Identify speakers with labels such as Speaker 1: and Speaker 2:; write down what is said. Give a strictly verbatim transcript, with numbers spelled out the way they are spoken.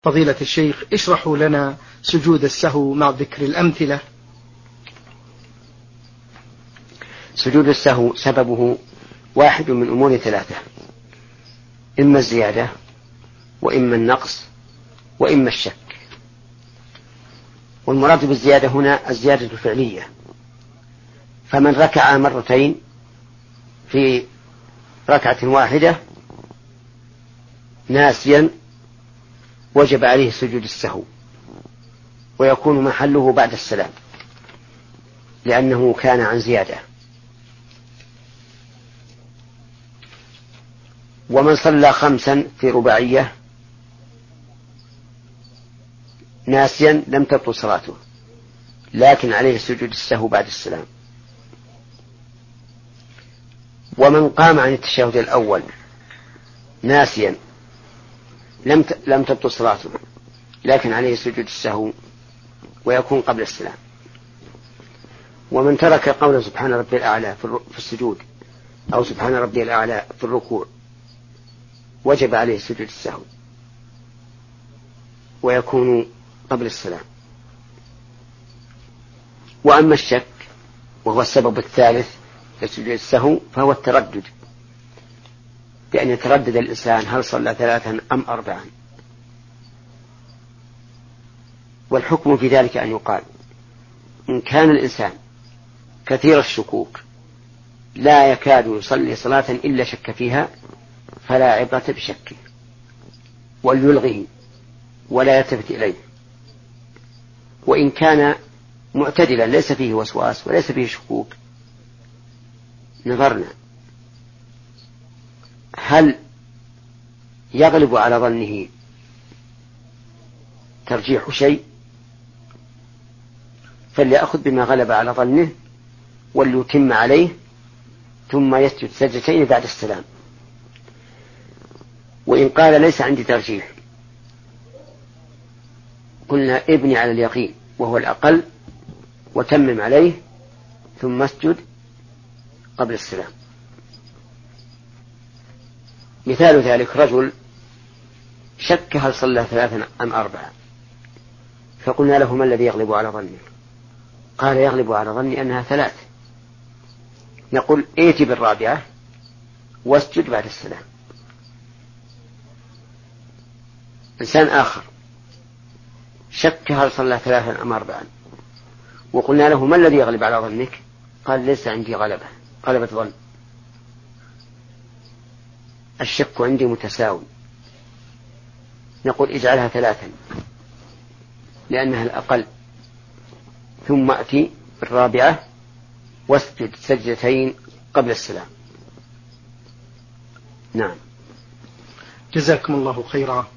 Speaker 1: فضيلة الشيخ اشرحوا لنا سجود السهو مع ذكر الأمثلة.
Speaker 2: سجود السهو سببه واحد من أمور ثلاثة: إما الزيادة، وإما النقص، وإما الشك. والمراد بالزيادة هنا الزيادة الفعلية، فمن ركع مرتين في ركعة واحدة ناسيا وجب عليه سجود السهو، ويكون محله بعد السلام لأنه كان عن زيادة. ومن صلى خمسا في رباعية ناسيا لم تبطل صلاته، لكن عليه سجود السهو بعد السلام. ومن قام عن التشهد الأول ناسيا لم لم تبطل صلاته، لكن عليه سجود السهو ويكون قبل السلام. ومن ترك قول سبحان ربي الأعلى في السجود أو سبحان ربي الأعلى في الركوع وجب عليه سجود السهو ويكون قبل السلام. وأما الشك وهو السبب الثالث لسجود السهو فهو التردد، بأن يتردد الإنسان هل صلى ثلاثا أم أربعا. والحكم في ذلك أن يقال: إن كان الإنسان كثير الشكوك لا يكاد يصلي صلاة إلا شك فيها فلا عبرة بشكه، وليلغه ولا يلتفت إليه. وإن كان معتدلا ليس فيه وسواس وليس فيه شكوك نظرنا هل يغلب على ظنه ترجيح شيء، فليأخذ بما غلب على ظنه وليتم عليه ثم يسجد سجدتين بعد السلام. وإن قال ليس عندي ترجيح قلنا ابني على اليقين وهو الأقل وتمم عليه ثم اسجد قبل السلام. مثال ذلك: رجل شك هل صلى ثلاثا أم أربعا، فقلنا له: ما الذي يغلب على ظنك؟ قال: يغلب على ظني أنها ثلاث. نقول: ائت بالرابعة واسجد بعد السلام. إنسان آخر شك هل صلى ثلاثا أم أربعا، وقلنا له: ما الذي يغلب على ظنك؟ قال: ليس عندي غلبة غلبة ظن، الشك عندي متساوي. نقول: اجعلها ثلاثا لأنها الأقل، ثم أتي بالرابعة واسجد سجدتين قبل السلام. نعم.
Speaker 1: جزاكم الله خيرا.